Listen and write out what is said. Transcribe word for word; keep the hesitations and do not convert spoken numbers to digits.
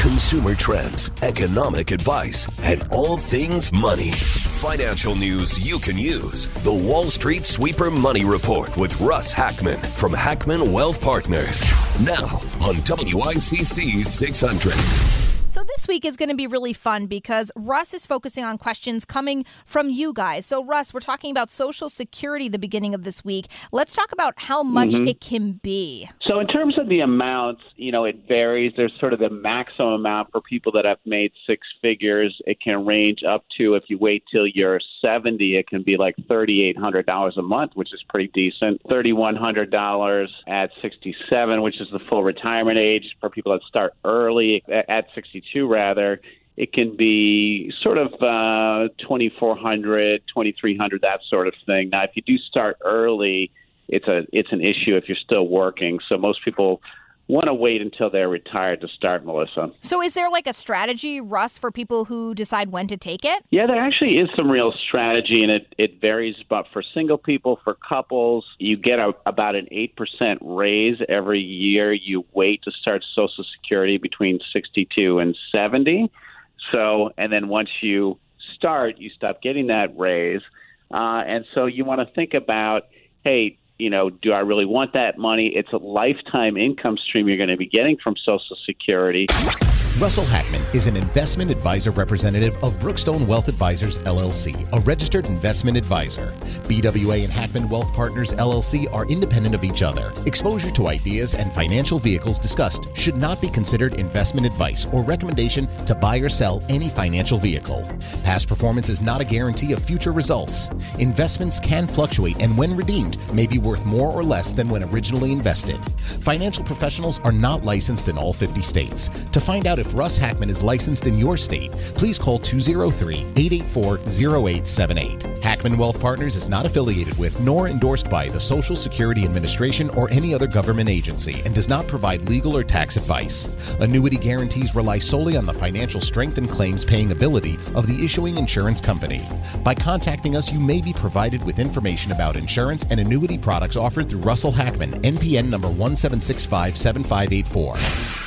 consumer trends, economic advice, and all things money. Financial news you can use. The Wall Street Sweeper Money Report with Russ Hackman from Hackman Wealth Partners. Now on W I C C six hundred. So this week is going to be really fun because Russ is focusing on questions coming from you guys. So Russ, we're talking about Social Security the beginning of this week. Let's talk about how much mm-hmm. it can be. So in terms of the amounts, you know, it varies. There's sort of the maximum amount for people that have made six figures. It can range up to, if you wait till you're seventy, it can be like three thousand eight hundred dollars a month, which is pretty decent. three thousand one hundred dollars at sixty-seven, which is the full retirement age for people that start early at sixty-two. Rather, it can be sort of uh, twenty-four hundred, twenty-three hundred, that sort of thing. Now, if you do start early, it's a it's an issue if you're still working. So most people want to wait until they're retired to start, Melissa. So is there like a strategy, Russ, for people who decide when to take it? Yeah, there actually is some real strategy, and it, it varies. But for single people, for couples, you get a, about an eight percent raise every year you wait to start Social Security between sixty-two and seventy. So, and then once you start, you stop getting that raise. Uh, and so you want to think about, hey, you know, do I really want that money? It's a lifetime income stream you're going to be getting from Social Security. Russell Hackman is an investment advisor representative of Brookstone Wealth Advisors, L L C, a registered investment advisor. B W A and Hackman Wealth Partners, L L C, are independent of each other. Exposure to ideas and financial vehicles discussed should not be considered investment advice or recommendation to buy or sell any financial vehicle. Past performance is not a guarantee of future results. Investments can fluctuate and when redeemed may be worth more or less than when originally invested. Financial professionals are not licensed in all fifty states. To find out if Russ Hackman is licensed in your state, please call two oh three, eight eight four, oh eight seven eight. Hackman Wealth Partners is not affiliated with nor endorsed by the Social Security Administration or any other government agency and does not provide legal or tax advice. Annuity guarantees rely solely on the financial strength and claims paying ability of the issuing insurance company. By contacting us, you may be provided with information about insurance and annuity products offered through Russell Hackman, N P N number one seven six five seven five eight four.